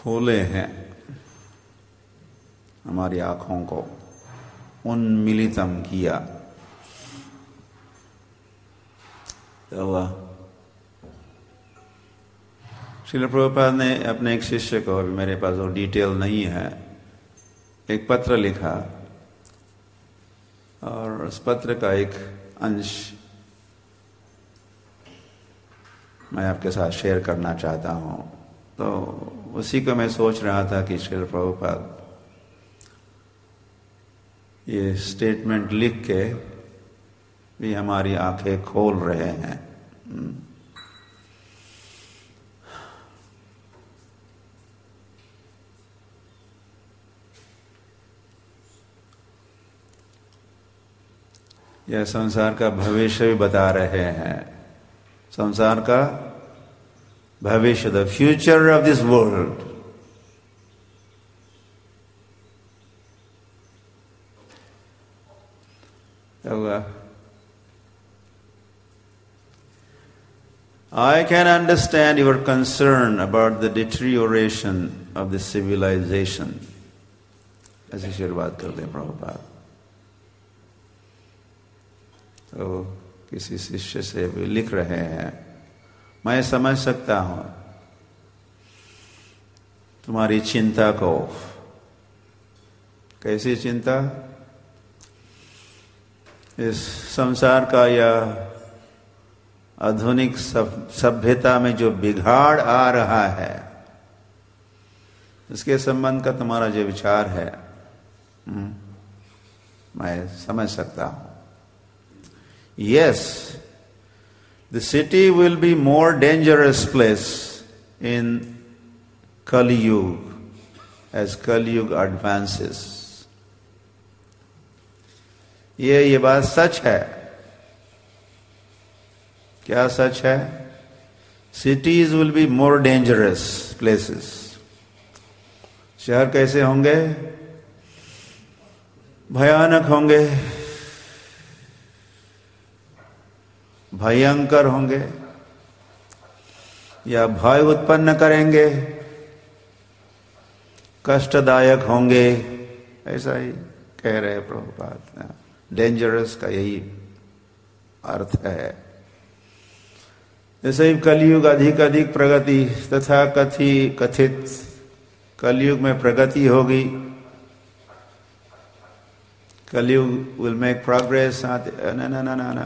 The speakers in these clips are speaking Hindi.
खोले हैं हमारी आंखों को, उन्मिलितम किया। तो हुआ श्रील प्रभुपाद ने अपने एक शिष्य को, अभी मेरे पास वो डिटेल नहीं है, एक पत्र लिखा और उस पत्र का एक अंश मैं आपके साथ शेयर करना चाहता हूँ। तो उसी को मैं सोच रहा था कि श्रील प्रभुपाद ये स्टेटमेंट लिख के भी हमारी आंखें खोल रहे हैं। यह संसार का भविष्य भी बता रहे हैं, संसार का भविष्य, the future of this world. I can understand your concern about the deterioration of the civilization. ऐसी शुरुआत करते हैं प्रभुपाद। तो किसी शिष्य से भी लिख रहे हैं, मैं समझ सकता हूं तुम्हारी चिंता को। कैसी चिंता? इस संसार का या आधुनिक सभ्यता में जो बिगाड़ आ रहा है, इसके संबंध का तुम्हारा जो विचार है, मैं समझ सकता हूं। Yes, the city will be more dangerous place in Kali Yuga as Kali Yuga advances. ये बात सच है। क्या सच है? Cities will be more dangerous places. शहर कैसे होंगे? भयानक होंगे, भयंकर होंगे, या भय उत्पन्न करेंगे, कष्टदायक होंगे। ऐसा ही कह रहे प्रभुपाद। डेंजरस का यही अर्थ है। जैसे ही कलयुग अधिक प्रगति तथा कथित कलयुग में प्रगति होगी, कलयुग विल मेक प्रोग्रेस। ना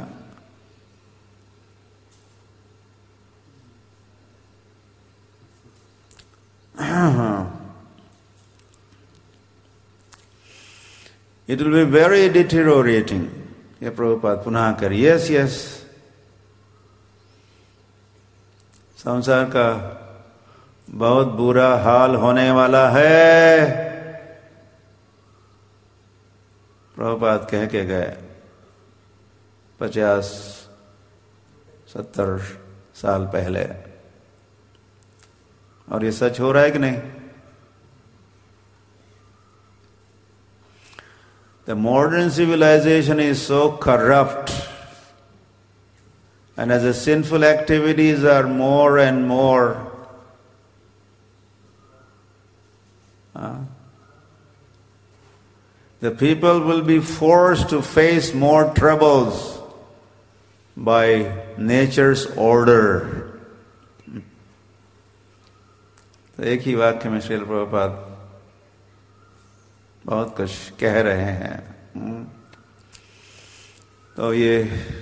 It will be very deteriorating. ये प्रभुपाद पुनः कर। यस, संसार का बहुत बुरा हाल होने वाला है, प्रभुपाद कह के गए 50-70 साल पहले। और ये सच हो रहा है कि नहीं? The modern civilization is so corrupt, and as the sinful activities are more and more the people will be forced to face more troubles by nature's order. तो एक ही वाक्य में श्रील प्रभुपाद बहुत कुछ कह रहे हैं। तो ये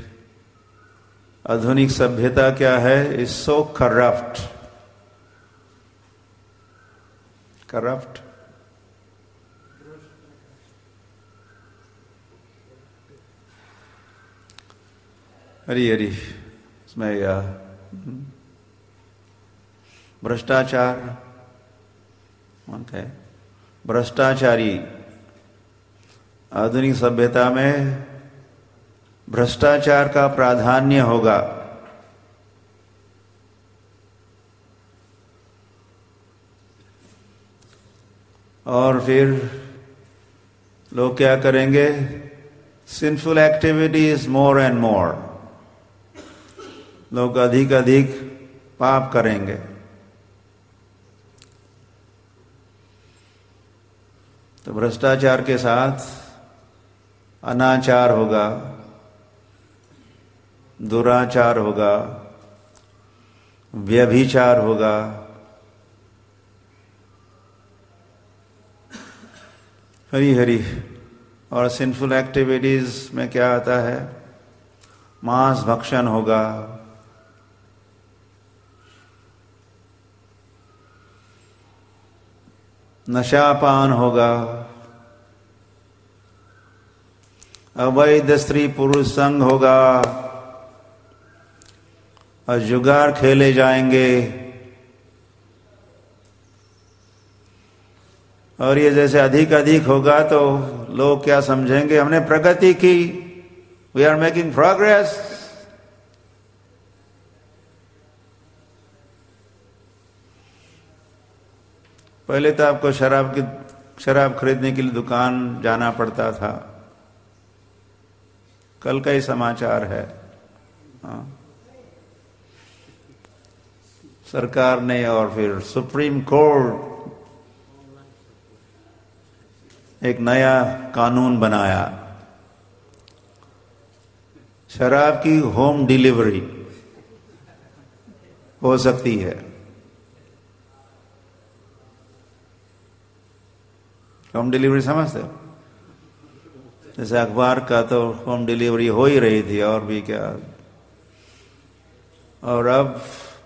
आधुनिक सभ्यता क्या है? Is so corrupt. हरी इसमें या भ्रष्टाचार, भ्रष्टाचारी आधुनिक सभ्यता में भ्रष्टाचार का प्राधान्य होगा। और फिर लोग क्या करेंगे? Sinful activities more and more. लोग अधिक पाप करेंगे। तो भ्रष्टाचार के साथ अनाचार होगा, दुराचार होगा, व्यभिचार होगा, हरी हरी। और सिंफुल एक्टिविटीज में क्या आता है? मांस भक्षण होगा, नशापान होगा, अवैध स्त्री पुरुष संग होगा, और जुगार खेले जाएंगे। और ये जैसे अधिक अधिक होगा तो लोग क्या समझेंगे? हमने प्रगति की, वी आर मेकिंग प्रोग्रेस। पहले तो आपको शराब खरीदने के लिए दुकान जाना पड़ता था। कल का ही समाचार है, हाँ। सरकार ने और फिर सुप्रीम कोर्ट एक नया कानून बनाया, शराब की होम डिलीवरी हो सकती है। होम डिलीवरी समझते हो? जैसे अखबार का तो होम डिलीवरी हो ही रही थी, और भी क्या। और अब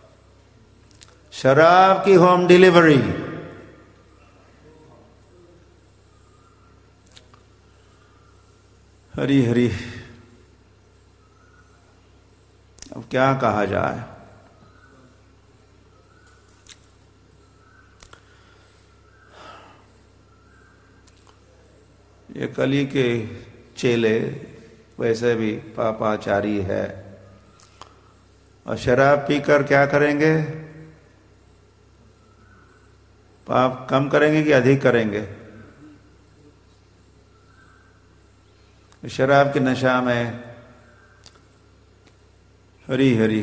शराब की होम डिलीवरी। हरी हरी। अब क्या कहा जाए? ये कली के चेले वैसे भी पापाचारी है, और शराब पीकर क्या करेंगे? पाप कम करेंगे कि अधिक करेंगे? शराब के नशा में हरी हरी।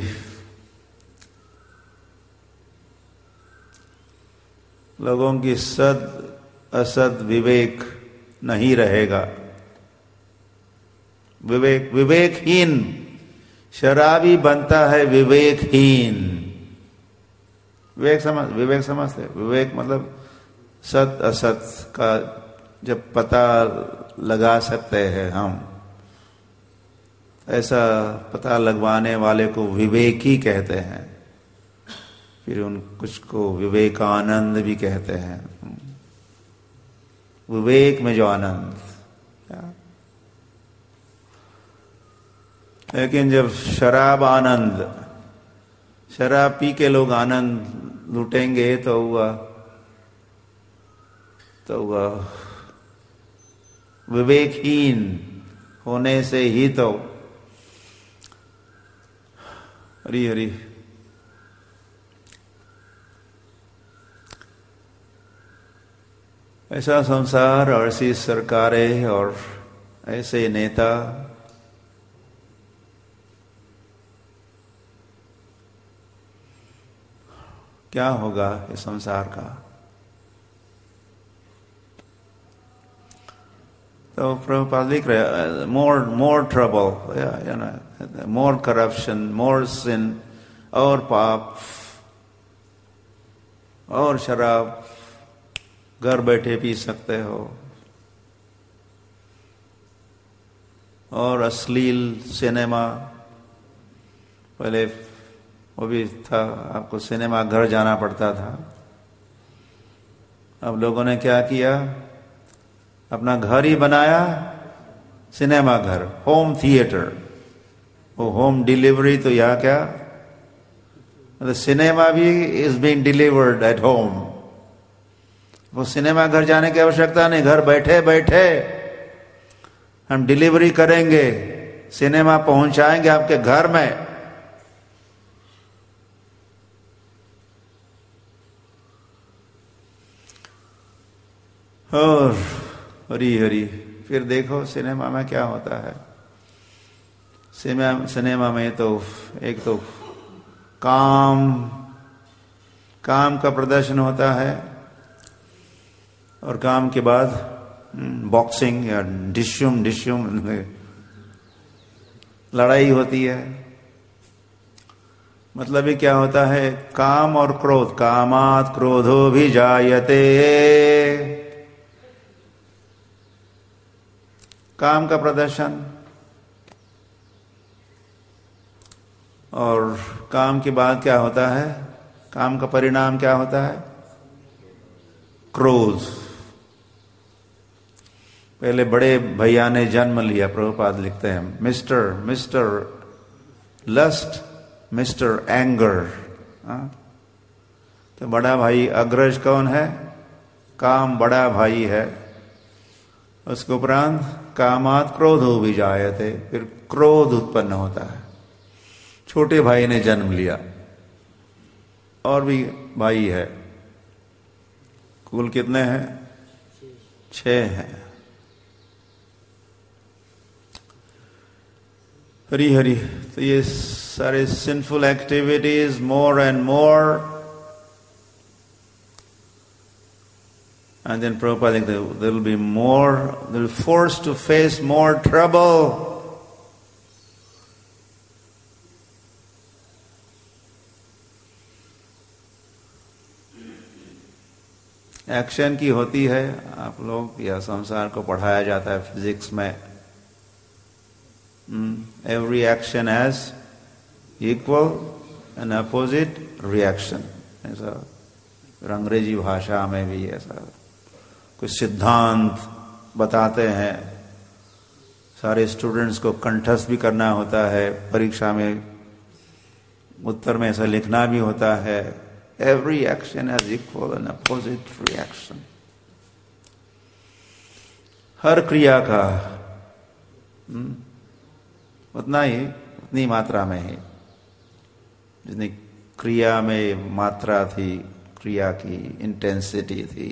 लोगों की सद असद विवेक नहीं रहेगा। विवेकहीन शराबी बनता है, विवेकहीन। विवेक समझते? विवेक मतलब सत असत का जब पता लगा सकते हैं हम, ऐसा पता लगवाने वाले को विवेकी कहते हैं। फिर उन कुछ को विवेकानंद भी कहते हैं। विवेक में जो आनंद। लेकिन जब शराब आनंद, शराब पी के लोग आनंद लूटेंगे तो हुआ विवेकहीन होने से ही तो। हरी हरी। ऐसा संसार और ऐसी सरकारें और ऐसे नेता क्या होगा इस संसार का? तो प्रभुपाद लिख रहे, मोर ट्रबल, मोर करप्शन, मोर सिन, और पाप, और शराब घर बैठे पी सकते हो, और अश्लील सिनेमा। पहले वो भी था, आपको सिनेमा घर जाना पड़ता था। अब लोगों ने क्या किया? अपना घर ही बनाया सिनेमा घर, होम थिएटर। वो होम डिलीवरी तो यहाँ क्या, मतलब सिनेमा भी is being delivered at home. वो सिनेमा घर जाने की आवश्यकता नहीं, घर बैठे बैठे हम डिलीवरी करेंगे, सिनेमा पहुंचाएंगे आपके घर में। और हरी हरी। फिर देखो सिनेमा में क्या होता है। सिनेमा में तो एक तो काम का प्रदर्शन होता है, और काम के बाद बॉक्सिंग या डिश्युम लड़ाई होती है। मतलब ये क्या होता है, काम और क्रोध, कामात क्रोधो भी जायते, काम का प्रदर्शन, और काम के बाद क्या होता है, काम का परिणाम क्या होता है, क्रोध। पहले बड़े भैया ने जन्म लिया, प्रभुपाद लिखते हैं, मिस्टर लस्ट, मिस्टर एंगर। तो बड़ा भाई अग्रज कौन है, काम बड़ा भाई है। उसके उपरांत कामात क्रोधो भी जायते, फिर क्रोध उत्पन्न होता है। छोटे भाई ने जन्म लिया, और भी भाई है, कुल कितने हैं, 6 हैं। हरी हरी। तो ये सारे sinful activities more and more, and then Prabhupada there will be more, they will be forced to face more trouble. Action की होती है, आप लोग या संसार को पढ़ाया जाता है फिजिक्स में, every action has equal and opposite reaction, ऐसा अंग्रेजी भाषा में भी ऐसा कुछ सिद्धांत बताते हैं। सारे स्टूडेंट्स को कंठस्थ भी करना होता है, परीक्षा में उत्तर में ऐसा लिखना भी होता है, every action has equal and opposite reaction। हर क्रिया का उतना ही, उतनी मात्रा में ही, जितनी क्रिया में मात्रा थी, क्रिया की इंटेंसिटी थी,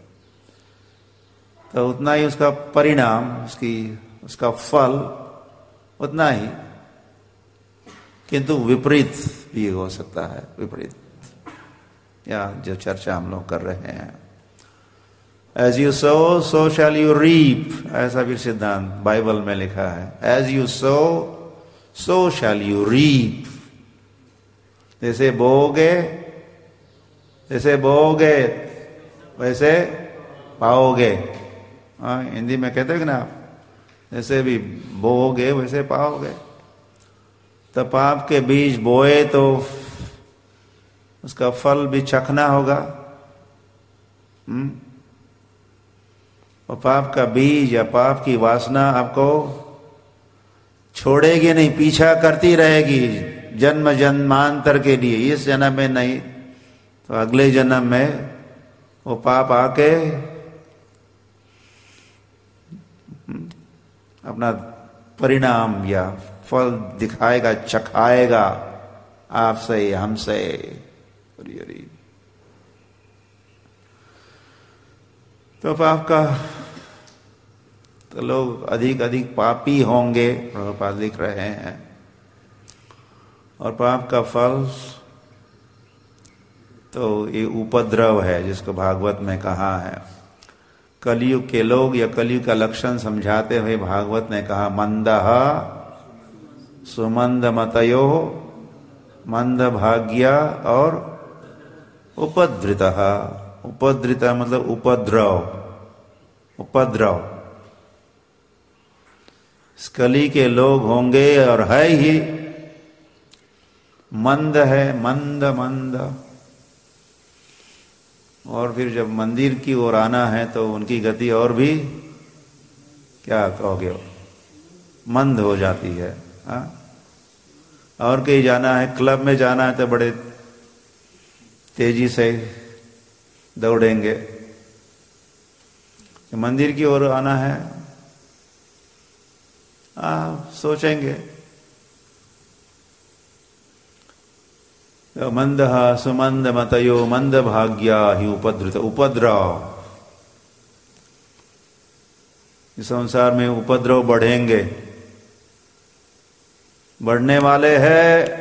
तो उतना ही उसका परिणाम, उसका फल उतना ही, किंतु विपरीत भी हो सकता है। विपरीत या जो चर्चा हम लोग कर रहे हैं, As you sow, so shall you reap, ऐसा भी सिद्धांत बाइबल में लिखा है। As you sow, so shall you reap। जैसे बोओगे वैसे पाओगे। हाँ, हिंदी में कहते हैं ना आप, जैसे भी बोओगे वैसे पाओगे। तो पाप के बीज बोए तो उसका फल भी चखना होगा। और पाप का बीज या पाप की वासना आपको छोड़ेगी नहीं, पीछा करती रहेगी जन्म जन्मांतर के लिए। इस जन्म में नहीं तो अगले जन्म में वो पाप आके अपना परिणाम या फल दिखाएगा, चखाएगा आपसे, हमसे। तो पाप का तो लोग अधिक अधिक पापी होंगे, प्रभुपाद लिख रहे हैं। और पाप का फल तो ये उपद्रव है, जिसको भागवत में कहा है। कलयुग के लोग या कलयुग का लक्षण समझाते हुए भागवत ने कहा, मंदः सुमंद मतयो मंद भाग्या और उपद्रितः। उपद्रिता मतलब उपद्रव। कली के लोग होंगे और है ही, मंद है, मंद। और फिर जब मंदिर की ओर आना है तो उनकी गति और भी, क्या कहोगे, मंद हो जाती है। हाँ? और कहीं जाना है, क्लब में जाना है तो बड़े तेजी से दौड़ेंगे। मंदिर की ओर आना है, सोचेंगे। मंदः सुमंद मतयो मंद भाग्या ही उपद्रव। इस संसार में उपद्रव बढ़ेंगे, बढ़ने वाले हैं।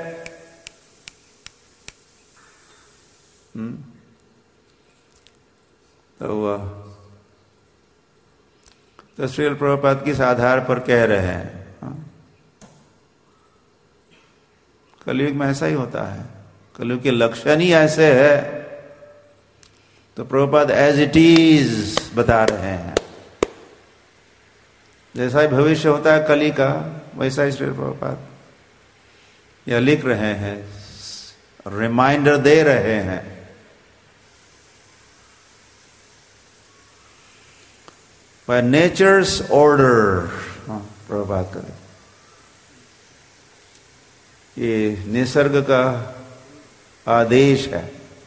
तो तो श्रील प्रभुपाद किस आधार पर कह रहे हैं? कलयुग में ऐसा ही होता है, कलयुग के लक्षण ही ऐसे है। तो प्रभुपाद एज इट इज बता रहे हैं, जैसा ही भविष्य होता है कली का, वैसा ही श्री प्रभुपाद यह लिख रहे हैं, रिमाइंडर दे रहे हैं। By nature's order, प्रभुपाद का ये निसर्ग का आदेश है,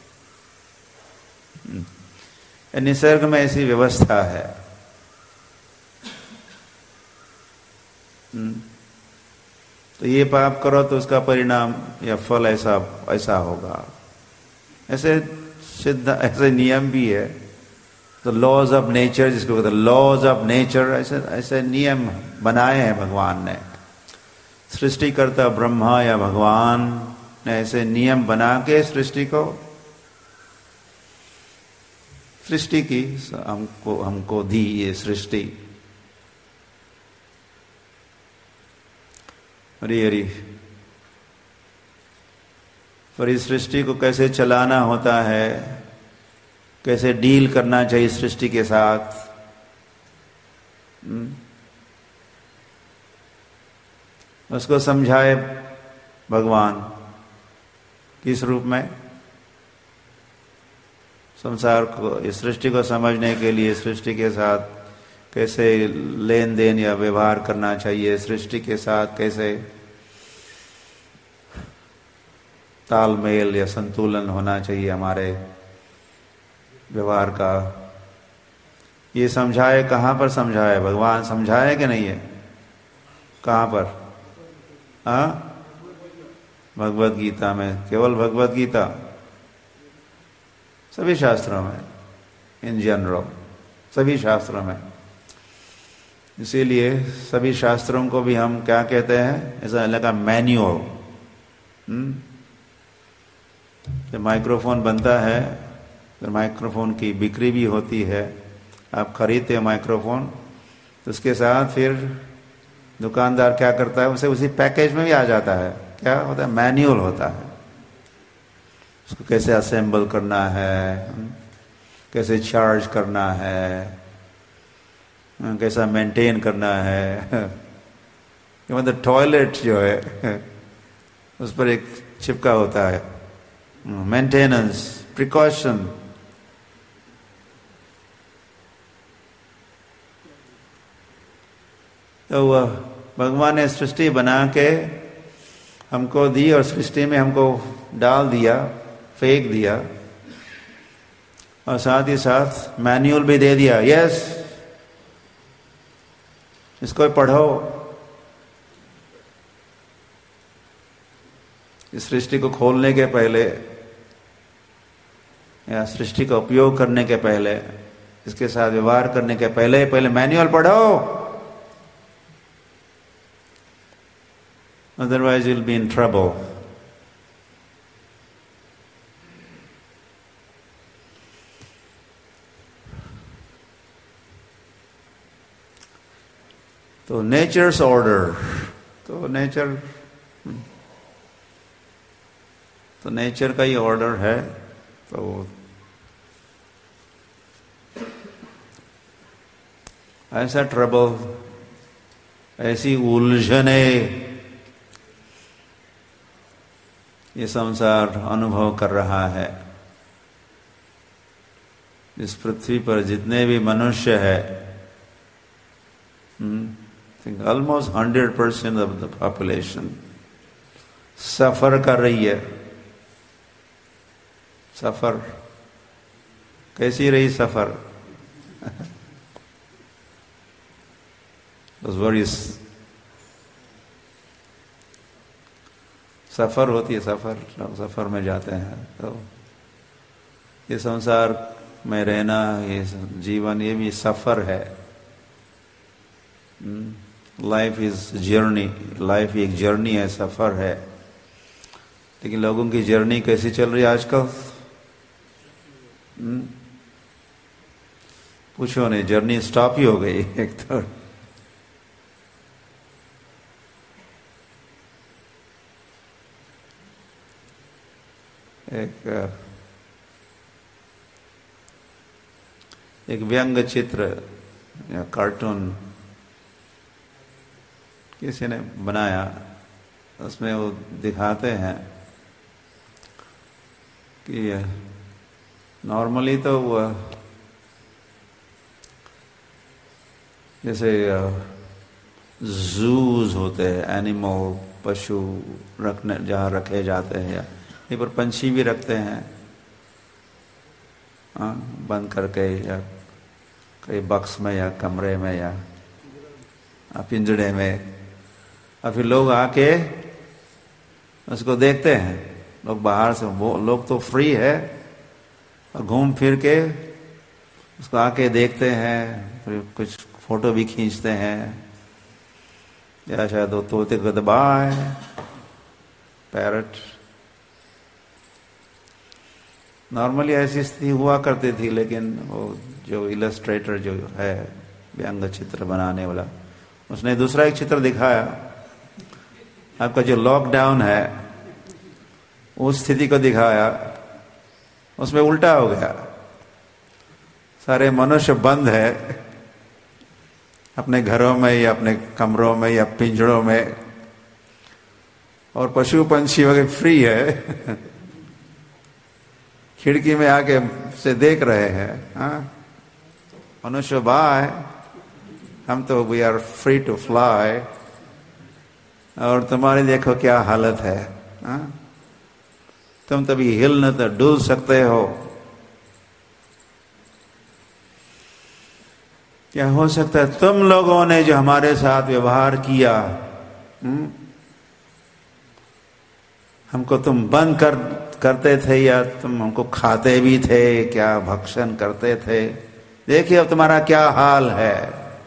निसर्ग में ऐसी व्यवस्था है। तो ये पाप करो तो उसका परिणाम या फल ऐसा ऐसा होगा, ऐसे सिद्ध ऐसे नियम भी है। तो लॉज ऑफ नेचर, जिसको कहते हैं लॉज ऑफ नेचर, ऐसे ऐसे नियम बनाए हैं भगवान ने। सृष्टिकर्ता ब्रह्मा या भगवान ने ऐसे नियम बना के सृष्टि की हमको दी ये सृष्टि। हरी हरी। पर इस सृष्टि को कैसे चलाना होता है, कैसे डील करना चाहिए सृष्टि के साथ, उसको समझाए भगवान। किस रूप में? संसार को, इस सृष्टि को समझने के लिए सृष्टि के साथ कैसे लेन देन या व्यवहार करना चाहिए, सृष्टि के साथ कैसे तालमेल या संतुलन होना चाहिए हमारे व्यवहार का, ये समझाए। कहाँ पर समझाए? भगवान समझाए कि नहीं है? कहाँ पर? भगवत गीता में। केवल भगवत गीता? सभी शास्त्रों में, इन जनरल सभी शास्त्रों में। इसीलिए सभी शास्त्रों को भी हम क्या कहते हैं? ऐसा लगा मैन्युअल। जब माइक्रोफोन बनता है, तो माइक्रोफोन की बिक्री भी होती है। आप खरीदते हो माइक्रोफोन, तो उसके साथ फिर दुकानदार क्या करता है, उसे उसी पैकेज में भी आ जाता है। क्या होता है? मैन्युअल होता है। उसको कैसे असेंबल करना है, कैसे चार्ज करना है, कैसा मेंटेन करना है। मतलब टॉयलेट जो है उस पर एक चिपका होता है, मेंटेनेंस, प्रिकॉशन। तो वह भगवान ने सृष्टि बना के हमको दी, और सृष्टि में हमको डाल दिया, फेंक दिया, और साथ ही साथ मैन्युअल भी दे दिया। यस, इसको पढ़ो। इस सृष्टि को खोलने के पहले या सृष्टि का उपयोग करने के पहले, इसके साथ व्यवहार करने के पहले मैन्युअल पढ़ो, otherwise you'll be in trouble. तो नेचर्स ऑर्डर, तो नेचर का ही ऑर्डर है। तो ऐसा ट्रबल, ऐसी उलझने ये संसार अनुभव कर रहा है। इस पृथ्वी पर जितने भी मनुष्य है, almost 100% of the population सफर कर रही है। सफर कैसी रही? सफर सफर होती है, सफर में जाते हैं। तो ये संसार में रहना, ये जीवन, ये भी सफर है। लाइफ इज जर्नी, लाइफ एक जर्नी है, सफर है। लेकिन लोगों की जर्नी कैसी चल रही है आजकल? पूछो नहीं, जर्नी स्टॉप ही हो गई एक तो। एक व्यंग चित्र या कार्टून किसी ने बनाया, उसमें वो दिखाते हैं कि नॉर्मली तो वो जैसे जूज होते हैं, एनिमल पशु रखने जहाँ रखे जाते हैं, या यहीं पर पंछी भी रखते हैं बंद करके, या कई बक्स में या कमरे में या पिंजड़े में, और फिर लोग आके उसको देखते हैं। लोग बाहर से, वो लोग तो फ्री है और घूम फिर के उसको आके देखते हैं, फिर कुछ फोटो भी खींचते हैं, या शायद वो तोते को दबाए, पैरट। नॉर्मली ऐसी स्थिति हुआ करती थी, लेकिन वो जो इलस्ट्रेटर जो है, व्यंग चित्र बनाने वाला, उसने दूसरा एक चित्र दिखाया। आपका जो लॉकडाउन है उस स्थिति को दिखाया, उसमें उल्टा हो गया। सारे मनुष्य बंद है अपने घरों में या अपने कमरों में या पिंजड़ों में, और पशु पंछी वगैरह फ्री है खिड़की में आके से देख रहे हैं। हाँ, मनुष्य बाय, हम तो we are free to fly, और तुम्हारी देखो क्या हालत है। हाँ, तुम तभी हिल न तो डुल सकते हो। क्या हो सकता है तुम लोगों ने जो हमारे साथ व्यवहार किया, हमको तुम बंद करते थे, या तुम हमको खाते भी थे, क्या भक्षण करते थे, देखिए अब तुम्हारा क्या हाल है।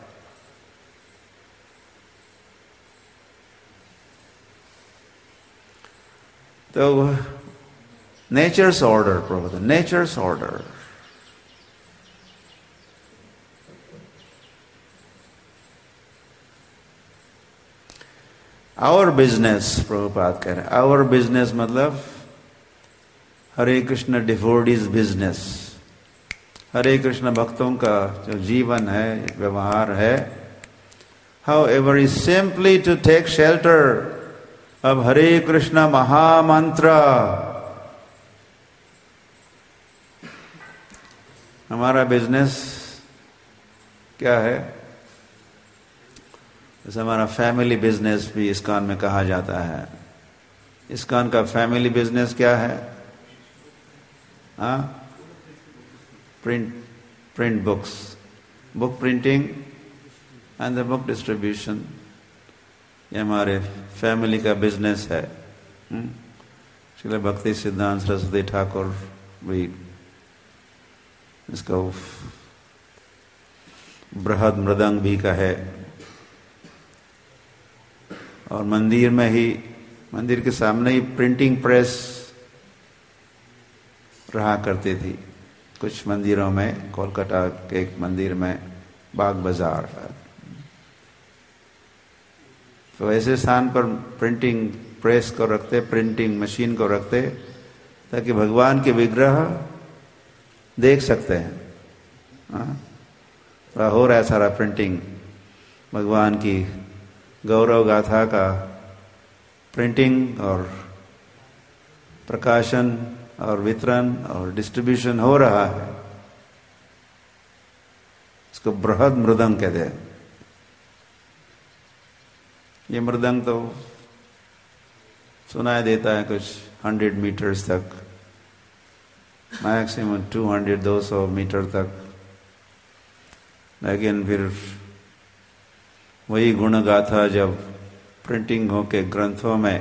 तो nature's order, Prabhu, nature's order. Our business, Prabhupada कह रहे हैं, आवर बिजनेस मतलब हरे कृष्ण डिवोटीज बिजनेस। हरे कृष्ण भक्तों का जो जीवन है, व्यवहार है, however is simply to take shelter अब हरे कृष्ण महामंत्र। हमारा बिजनेस क्या है? जैसे हमारा फैमिली बिजनेस भी इस्कॉन में कहा जाता है। इस्कॉन का फैमिली बिजनेस क्या है? Print books, book printing and the book distribution, ये हमारे फैमिली का बिजनेस है। श्रील भक्ति सिद्धांत सरस्वती ठाकुर भी इसको बृहद मृदंग भी कहे। और मंदिर में ही, मंदिर के सामने ही प्रिंटिंग प्रेस रहा करती थी कुछ मंदिरों में। कोलकाता के एक मंदिर में, बाग बाजार, तो ऐसे स्थान पर प्रिंटिंग प्रेस को रखते, प्रिंटिंग मशीन को रखते, ताकि भगवान के विग्रह देख सकते हैं। तो हो रहा है सारा प्रिंटिंग, भगवान की गौरव गाथा का प्रिंटिंग और प्रकाशन और वितरण और डिस्ट्रीब्यूशन हो रहा है। इसको बृहद मृदंग कहते हैं। ये मृदंग तो सुनाई देता है कुछ 100 मीटर्स तक, मैक्सिमम 200-200 मीटर तक। लेकिन फिर वही गुण गाथा जब प्रिंटिंग होके ग्रंथों में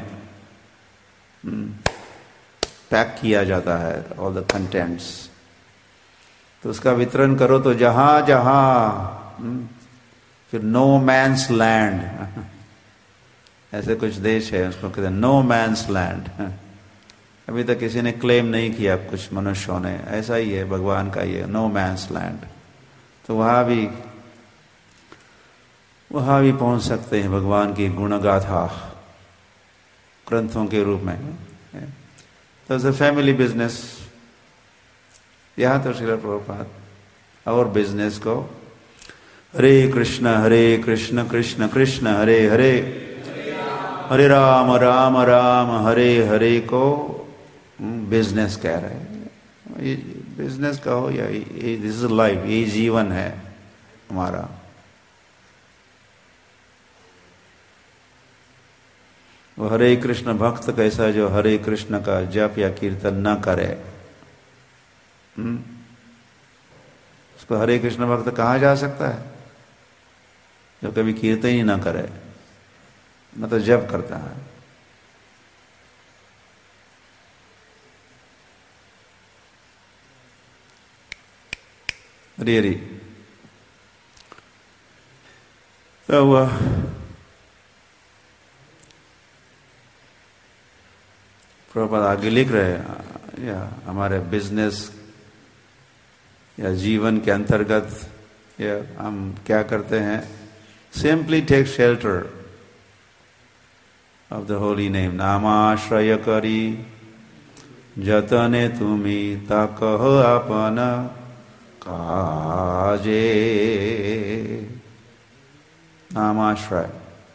पैक किया जाता है, ऑल द कंटेंट्स, तो उसका वितरण करो तो जहां जहां, फिर नो मैन्स लैंड, ऐसे कुछ देश है उसको कहते हैं नो मैन्स लैंड। अभी तक किसी ने क्लेम नहीं किया, कुछ मनुष्यों ने। ऐसा ही है भगवान का ये नो मैन्स लैंड। तो वहां भी पहुंच सकते हैं भगवान की गुणगाथा ग्रंथों के रूप में। तो इट्स अ फैमिली बिजनेस। यहां तो श्रील प्रभुपाद और बिजनेस को हरे कृष्ण कृष्ण कृष्ण हरे हरे, हरे राम राम राम हरे हरे को बिजनेस कह रहे हैं। बिजनेस कहो या दिस इज लाइफ, ये जीवन है हमारा। वो हरे कृष्ण भक्त कैसा जो हरे कृष्ण का जप या कीर्तन न करे, उसको हरे कृष्ण भक्त कहा जा सकता है? जो कभी कीर्तन ही ना करे, न तो जप करता है। हरी हरी। तो प्रभुपाद आगे लिख रहे हैं, या हमारे बिजनेस या जीवन के अंतर्गत या हम क्या करते हैं? Simply take shelter of the holy name. नामाश्रय करी जतने तुम्ही ताकह आपन काजे। नामाश्रय,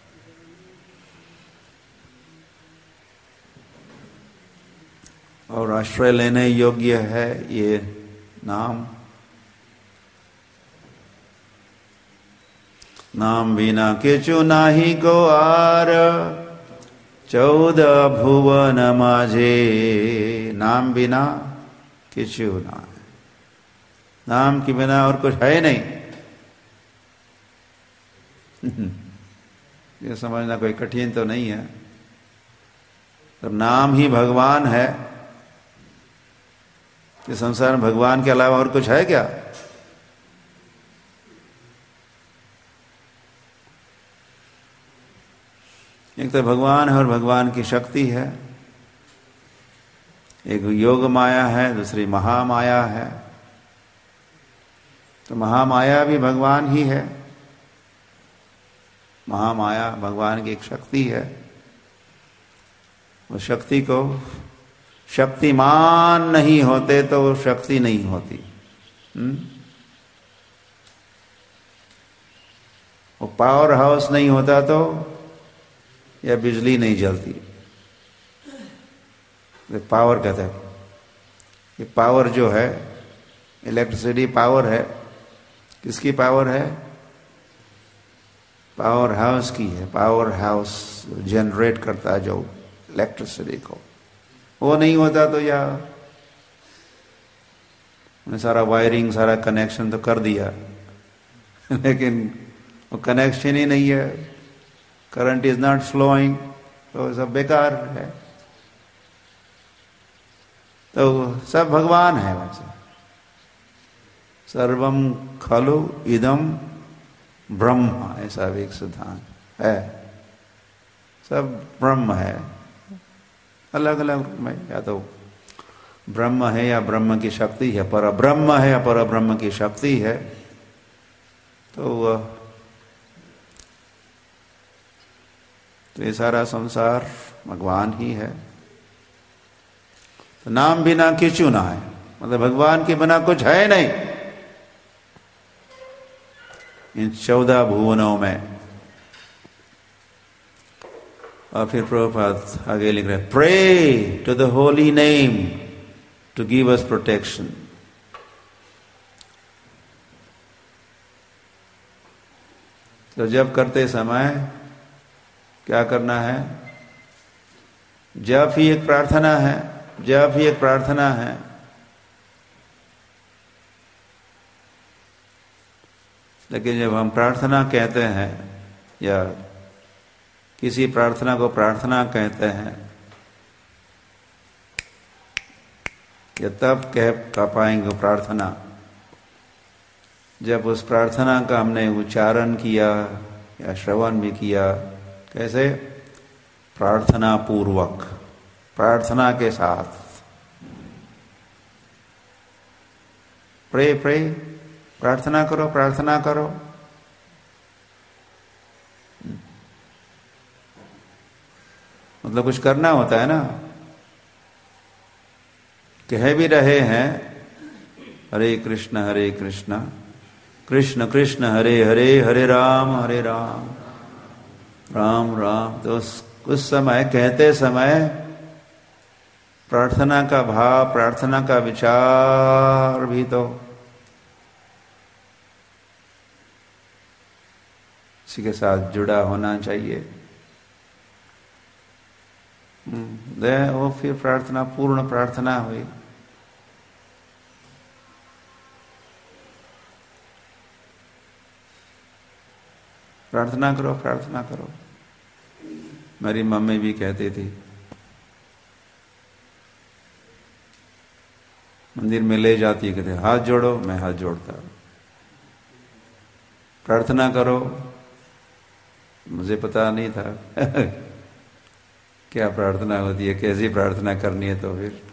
और आश्रय लेने योग्य है ये नाम। नाम बिना किचु नाही को आर, 14 भुवन माझे। नाम बिना किचु ना है, नाम के बिना और कुछ है नहीं। ये समझना कोई कठिन तो नहीं है। तो नाम ही भगवान है। इस संसार में भगवान के अलावा और कुछ है क्या? एक तो भगवान है और भगवान की शक्ति है। एक योग माया है, दूसरी महामाया है। तो महामाया भी भगवान ही है। महामाया भगवान की एक शक्ति है। वो शक्ति को, शक्तिमान नहीं होते तो वो शक्ति नहीं होती। वो पावर हाउस नहीं होता तो या बिजली नहीं जलती। पावर कहते हैं, ये पावर जो है, इलेक्ट्रिसिटी पावर है। किसकी पावर है? पावर हाउस की है। पावर हाउस जनरेट करता है जो इलेक्ट्रिसिटी को, वो नहीं होता तो या सारा वायरिंग, सारा कनेक्शन तो कर दिया लेकिन वो कनेक्शन ही नहीं है, करंट इज नॉट फ्लोइंग, तो सब बेकार है। तो सब भगवान है। वैसे सर्वम खलु इदम ब्रह्म, ऐसा भी एक सिद्धांत है। सब ब्रह्म है, अलग अलग रूप में। या तो ब्रह्म है या ब्रह्म की शक्ति है, पर ब्रह्म है या पर ब्रह्म की शक्ति है। तो ये सारा संसार भगवान ही है। तो नाम बिना किचु ना है, मतलब भगवान के बिना कुछ है नहीं इन 14 भुवनों में। और फिर प्रभुपाद आगे लिख रहे हैं, pray to the holy name to give us protection. तो जप करते समय क्या करना है? जप ही एक प्रार्थना है, जप ही एक प्रार्थना है। लेकिन जब हम प्रार्थना कहते हैं या किसी प्रार्थना को प्रार्थना कहते हैं, या तब कह पाएंगे प्रार्थना जब उस प्रार्थना का हमने उच्चारण किया या श्रवण भी किया। कैसे? प्रार्थना पूर्वक, प्रार्थना के साथ। प्रे प्रे प्रार्थना करो, प्रार्थना करो। मतलब कुछ करना होता है ना। कह भी रहे हैं हरे कृष्ण कृष्ण कृष्ण हरे हरे, हरे राम राम राम। तो उस समय कहते समय प्रार्थना का भाव, प्रार्थना का विचार भी तो इसी के साथ जुड़ा होना चाहिए। वो फिर प्रार्थना पूर्ण प्रार्थना हुई। प्रार्थना करो, प्रार्थना करो। मेरी मम्मी भी कहती थी, मंदिर में ले जाती, कहते हाथ जोड़ो, मैं हाथ जोड़ता। प्रार्थना करो, मुझे पता नहीं था क्या प्रार्थना होती है, कैसी प्रार्थना करनी है। तो फिर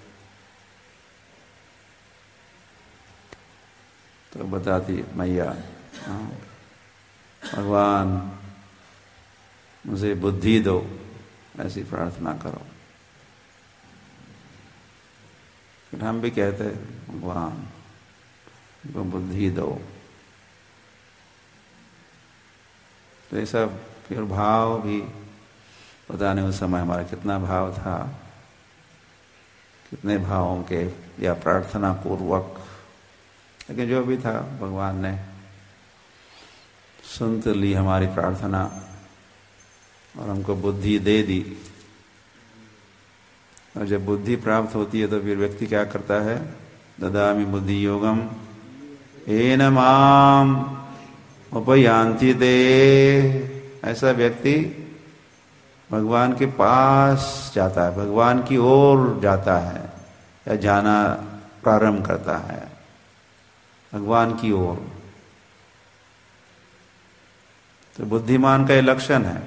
तो बताती, मैया भगवान मुझे बुद्धि दो, ऐसी प्रार्थना करो। फिर हम भी कहते भगवान को बुद्धि दो। तो ऐसा फिर भाव भी पता नहीं उस समय हमारा कितना भाव था, कितने भावों के या प्रार्थना पूर्वक, लेकिन जो भी था भगवान ने सुन तो ली हमारी प्रार्थना और हमको बुद्धि दे दी। और जब बुद्धि प्राप्त होती है तो फिर व्यक्ति क्या करता है, ददामि बुद्धि योगम येन माम उपयान्ति ते। ऐसा व्यक्ति भगवान के पास जाता है, भगवान की ओर जाता है या जाना प्रारंभ करता है भगवान की ओर। तो बुद्धिमान का ये लक्षण है।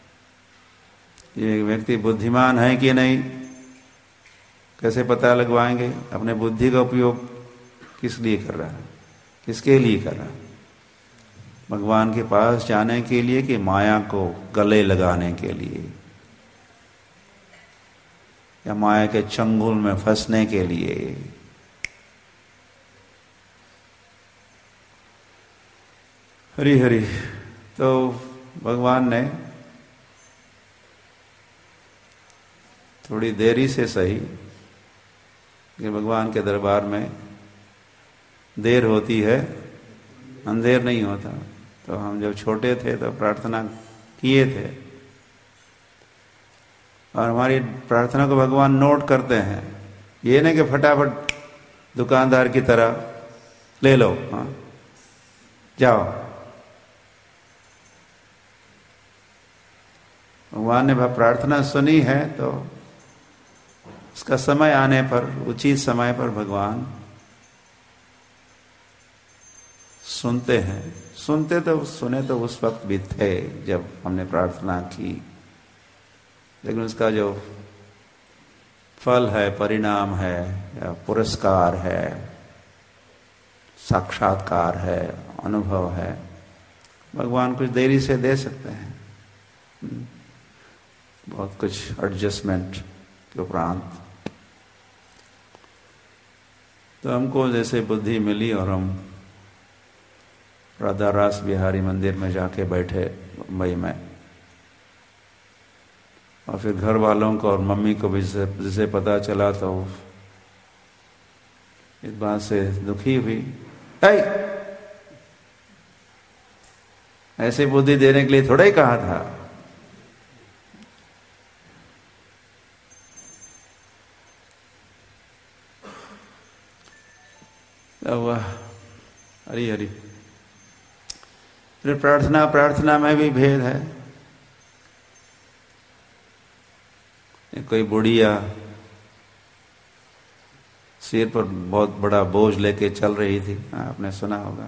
ये व्यक्ति बुद्धिमान है कि नहीं कैसे पता लगवाएंगे? अपने बुद्धि का उपयोग किस लिए कर रहा है, किसके लिए कर रहा है? भगवान के पास जाने के लिए कि माया को गले लगाने के लिए, या माया के चंगुल में फंसने के लिए? हरि हरि। तो भगवान ने थोड़ी देरी से सही कि भगवान के दरबार में देर होती है, अंधेर नहीं होता। तो हम जब छोटे थे तो प्रार्थना किए थे और हमारी प्रार्थना को भगवान नोट करते हैं। ये नहीं कि फटाफट दुकानदार की तरह ले लो, हाँ जाओ। भगवान ने प्रार्थना सुनी है तो उसका समय आने पर, उचित समय पर भगवान सुनते हैं। सुने तो उस वक्त भी थे जब हमने प्रार्थना की, लेकिन उसका जो फल है, परिणाम है या पुरस्कार है, साक्षात्कार है, अनुभव है, भगवान कुछ देरी से दे सकते हैं, बहुत कुछ एडजस्टमेंट के उपरांत। तो हमको जैसे बुद्धि मिली और हम राधा रास बिहारी मंदिर में जाके बैठे मुंबई में, और फिर घर वालों को और मम्मी को भी जिसे पता चला तो इस बात से दुखी हुई। ऐसे बुद्धि देने के लिए थोड़ा ही कहा था। हरि हरि। फिर प्रार्थना में भी भेद है। कोई बुढ़िया सिर पर बहुत बड़ा बोझ लेके चल रही थी, आपने सुना होगा।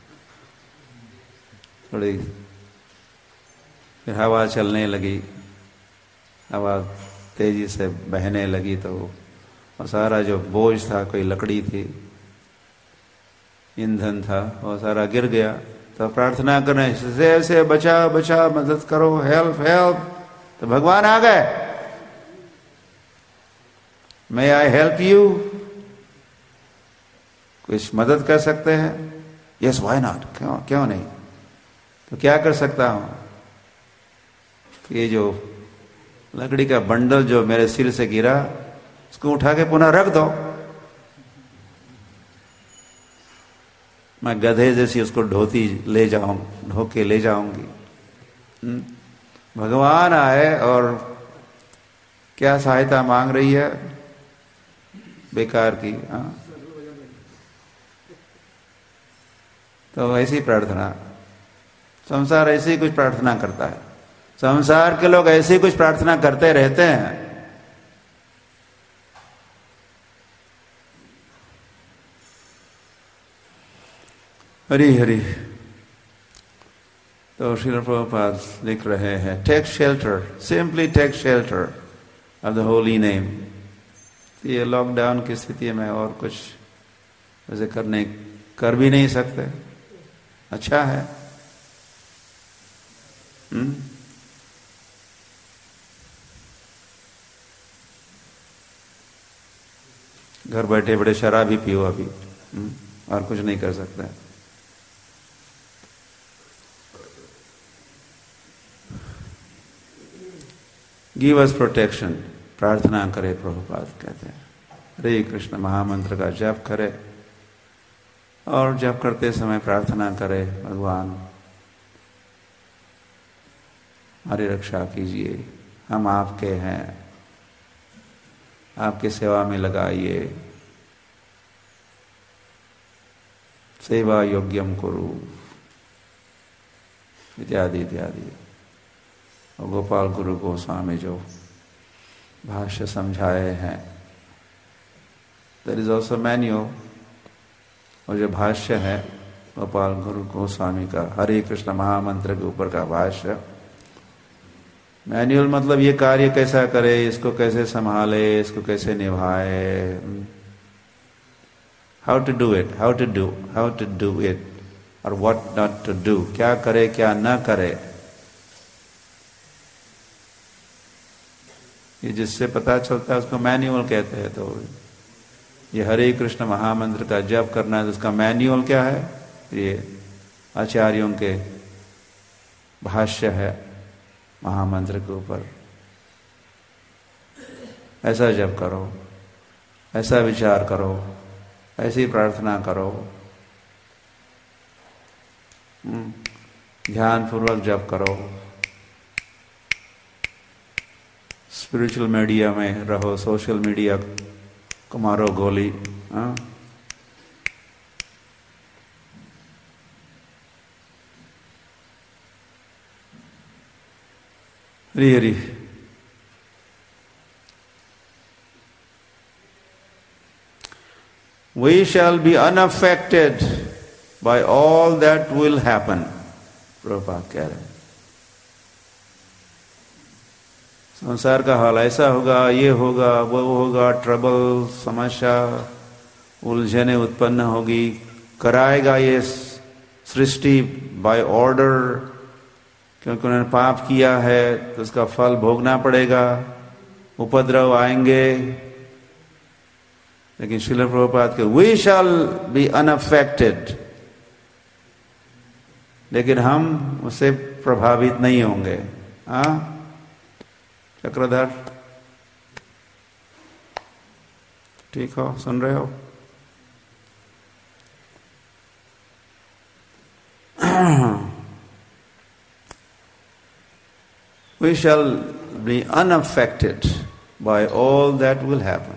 थोड़ी फिर हवा चलने लगी, हवा तेजी से बहने लगी तो और सारा जो बोझ था, कोई लकड़ी थी, ईंधन था वो सारा गिर गया। तो प्रार्थना करें, से बचा बचा, मदद करो, हेल्प हेल्प। तो भगवान आ गए, मे आई हेल्प यू, कुछ मदद कर सकते हैं? यस, व्हाई नॉट, क्यों क्यों नहीं। तो क्या कर सकता हूं? तो ये जो लकड़ी का बंडल जो मेरे सिर से गिरा, उसको उठा के पुनः रख दो, मैं गधे जैसी उसको ढोती ले जाऊं, ढो के ले जाऊंगी। भगवान आए और क्या सहायता मांग रही है? बेकार की। हाँ, तो ऐसी प्रार्थना, संसार ऐसी कुछ प्रार्थना करता है, संसार के लोग ऐसी कुछ प्रार्थना करते रहते हैं। हरि हरि। तो श्रील प्रभुपाद लिख रहे हैं, take shelter, simply take shelter of the holy name. ये लॉकडाउन की स्थिति में और कुछ वैसे कर भी नहीं सकते। अच्छा है। घर बैठे बड़े शराब ही पियो अभी, और कुछ नहीं कर सकते। गिव अस प्रोटेक्शन, प्रार्थना करे, प्रभुपाद कहते हैं। हरे कृष्ण महामंत्र का जप करे, और जप करते समय प्रार्थना करे, भगवान हमारी रक्षा कीजिए, हम आपके हैं, आपकी सेवा में लगाइए, सेवा योग्यम कुरु, इत्यादि इत्यादि। और गोपाल गुरु गोस्वामी जो भाष्य समझाए हैं, देयर इज ऑल्सो मैन्युअल। और जो भाष्य है गोपाल गुरु गोस्वामी का हरे कृष्ण महामंत्र के ऊपर का भाष्य, मैन्युअल मतलब ये कार्य कैसा करे, इसको कैसे संभाले, इसको कैसे निभाए, how to do it, how to do it, और व्हाट नॉट टू डू, क्या करे क्या ना करे। ये जिससे पता चलता है उसको मैन्युअल कहते हैं। तो ये हरे कृष्ण महामंत्र का जप करना है, तो उसका मैन्युअल क्या है? ये आचार्यों के भाष्य है महामंत्र के ऊपर। ऐसा जप करो, ऐसा विचार करो, ऐसी प्रार्थना करो, ध्यान पूर्वक जप करो, स्पिरिचुअल मीडिया में रहो, सोशल मीडिया को मारो गोली। Hari Hari. We shall be unaffected by all that will happen, Prabhupada कह रहे हैं। संसार का हाल ऐसा होगा, ये होगा, वो होगा, ट्रबल, समस्या, उलझने उत्पन्न होगी, कराएगा ये सृष्टि बाय ऑर्डर, क्योंकि उन्होंने पाप किया है तो उसका फल भोगना पड़ेगा, उपद्रव आएंगे। लेकिन श्रील प्रभुपाद के वी शैल बी अनअफेक्टेड, लेकिन हम उससे प्रभावित नहीं होंगे। हाँ चक्रधर, ठीक हो, सुन रहे हो? We shall be unaffected by all that will happen.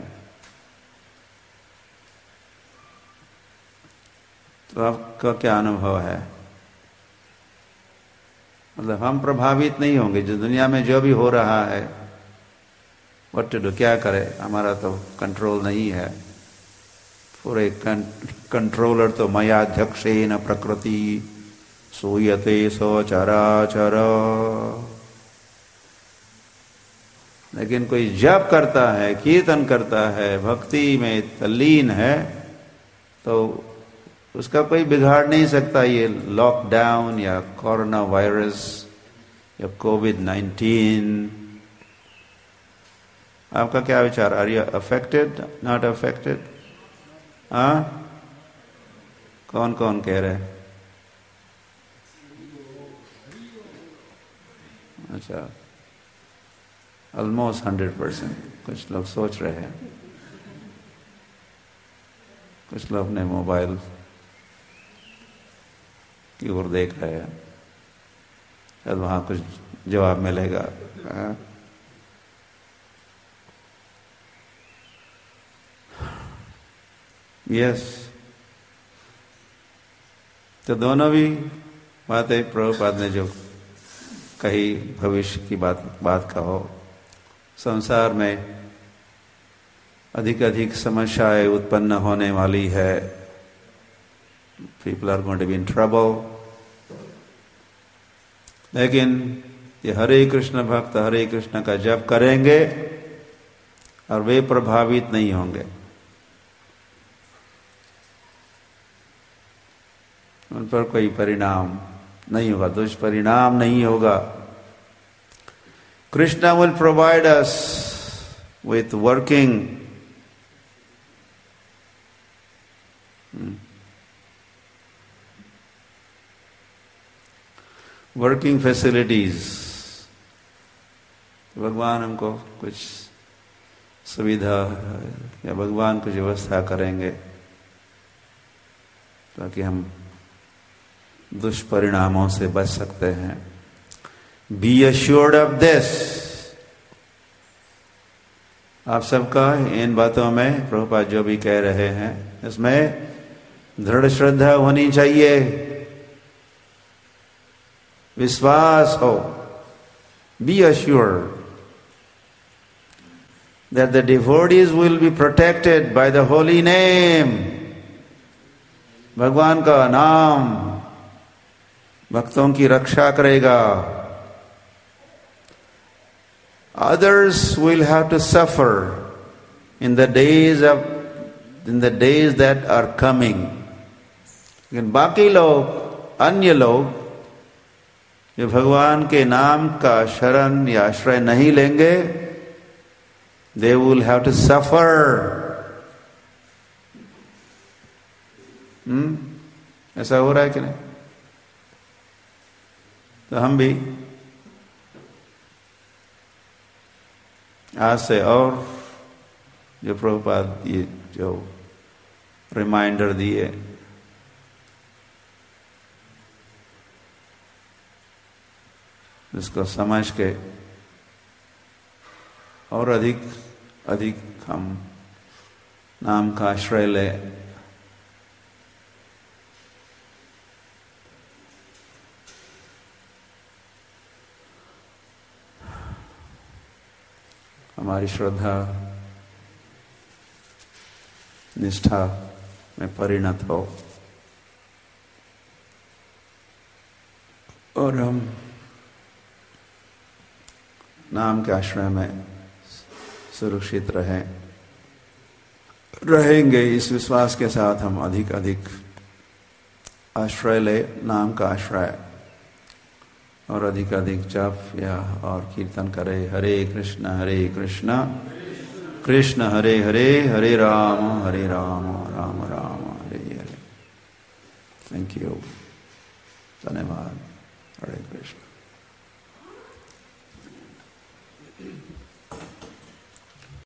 तो आपका क्या अनुभव है? मतलब हम प्रभावित नहीं होंगे, जो दुनिया में जो भी हो रहा है, व्हाट टू डू, क्या करे, हमारा तो कंट्रोल नहीं है। पूरे कंट्रोलर तो मयाध्यक्षेन प्रकृति सूयते सचराचर। लेकिन कोई जप करता है, कीर्तन करता है, भक्ति में तल्लीन है, तो उसका कोई बिगाड़ नहीं सकता ये लॉकडाउन या कोरोना वायरस या कोविड-19। आपका क्या विचार? Are you affected, not affected? हाँ, कौन कौन कह रहे हैं? अच्छा, ऑलमोस्ट 100%। कुछ लोग सोच रहे हैं, कुछ लोग अपने मोबाइल की ओर देख रहे हैं, शायद वहां कुछ जवाब मिलेगा। यस, तो दोनों भी बातें प्रभुपाद ने जो कही भविष्य की बात कहो। संसार में अधिक अधिक समस्याएं उत्पन्न होने वाली है। People are going to be in trouble. लेकिन ये हरे कृष्ण भक्त हरे कृष्ण का जप करेंगे और वे प्रभावित नहीं होंगे, उन पर कोई परिणाम नहीं होगा, दुष्परिणाम नहीं होगा। Krishna will provide us with working facilities। भगवान हमको कुछ सुविधा या भगवान कुछ व्यवस्था करेंगे ताकि हम दुष्परिणामों से बच सकते हैं। Be assured of this। आप सबका इन बातों में प्रभुपाद जो भी कह रहे हैं इसमें दृढ़ श्रद्धा होनी चाहिए, विश्वास हो। Be assured that the devotees will be protected by the holy name। भगवान का नाम भक्तों की रक्षा करेगा। Others will have to suffer in the days that are coming। लेकिन बाकी लोग, अन्य लोग जो भगवान के नाम का शरण या आश्रय नहीं लेंगे, they will have to suffer। ऐसा हो रहा है कि नहीं? तो हम भी आज से और जो प्रभुपाद ये जो रिमाइंडर दिए, इसको समझ के और अधिक अधिक हम नाम का आश्रय ले। हमारी श्रद्धा निष्ठा में परिणत हो और हम नाम के आश्रय में सुरक्षित रहेंगे। इस विश्वास के साथ हम अधिक अधिक आश्रय ले, नाम का आश्रय, और अधिक अधिक जप या और कीर्तन करे। हरे कृष्ण कृष्ण हरे हरे, हरे राम राम राम हरे हरे। थैंक यू, धन्यवाद। हरे कृष्ण।